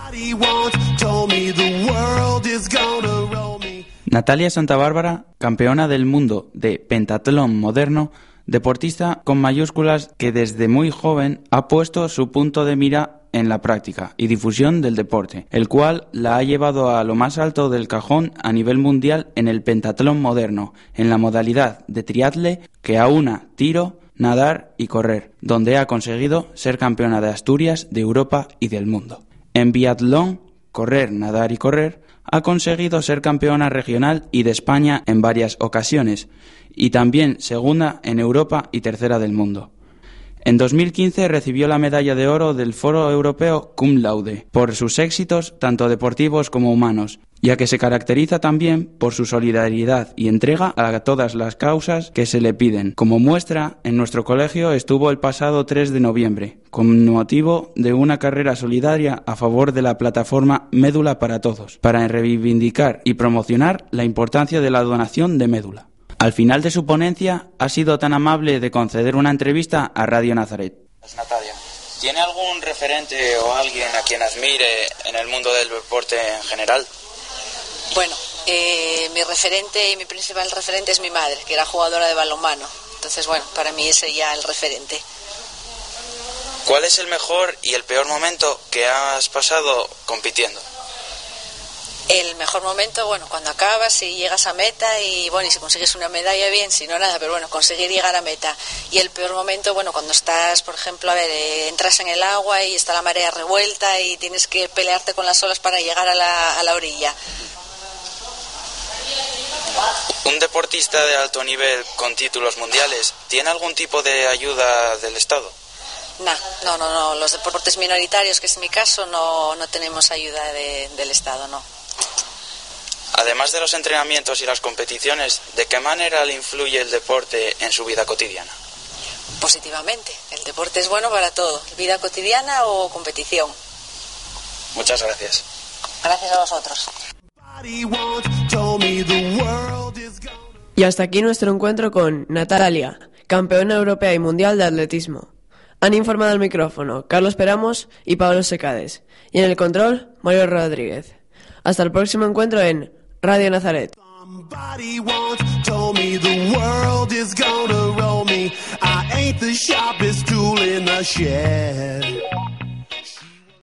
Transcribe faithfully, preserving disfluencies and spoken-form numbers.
Natalia Santabárbara, campeona del mundo de pentatlón moderno, deportista con mayúsculas que desde muy joven ha puesto su punto de mira en la práctica y difusión del deporte, el cual la ha llevado a lo más alto del cajón a nivel mundial en el pentatlón moderno, en la modalidad de triatle que aúna tiro, nadar y correr, donde ha conseguido ser campeona de Asturias, de Europa y del mundo. En biatlón, correr, nadar y correr, ha conseguido ser campeona regional y de España en varias ocasiones, y también segunda en Europa y tercera del mundo. En dos mil quince recibió la medalla de oro del Foro Europeo Cum Laude por sus éxitos tanto deportivos como humanos, ya que se caracteriza también por su solidaridad y entrega a todas las causas que se le piden. Como muestra, en nuestro colegio estuvo el pasado tres de noviembre, con motivo de una carrera solidaria a favor de la plataforma Médula para Todos, para reivindicar y promocionar la importancia de la donación de médula. Al final de su ponencia, ha sido tan amable de conceder una entrevista a Radio Nazaret. Natalia, ¿tiene algún referente o alguien a quien admire en el mundo del deporte en general? Bueno, eh, mi referente y mi principal referente es mi madre, que era jugadora de balonmano. Entonces, bueno, para mí ese ya el referente. ¿Cuál es el mejor y el peor momento que has pasado compitiendo? El mejor momento, bueno, cuando acabas y llegas a meta y, bueno, y si consigues una medalla, bien, si no, nada, pero bueno, conseguir llegar a meta. Y el peor momento, bueno, cuando estás, por ejemplo, a ver, eh, entras en el agua y está la marea revuelta y tienes que pelearte con las olas para llegar a la, a la orilla. ¿Un deportista de alto nivel con títulos mundiales tiene algún tipo de ayuda del Estado? No, no, no, no. Los deportes minoritarios, que es mi caso, no, no tenemos ayuda de, del Estado, no. Además de los entrenamientos y las competiciones, ¿de qué manera le influye el deporte en su vida cotidiana? Positivamente. El deporte es bueno para todo, vida cotidiana o competición. Muchas gracias. Gracias a vosotros. Y hasta aquí nuestro encuentro con Natalia, campeona europea y mundial de atletismo. Han informado al micrófono Carlos Peramos y Pablo Secades. Y en el control, Mario Rodríguez. Hasta el próximo encuentro en Radio Nazaret. Somebody once told me the world is gonna roll me. I ain't the sharpest tool in the shed.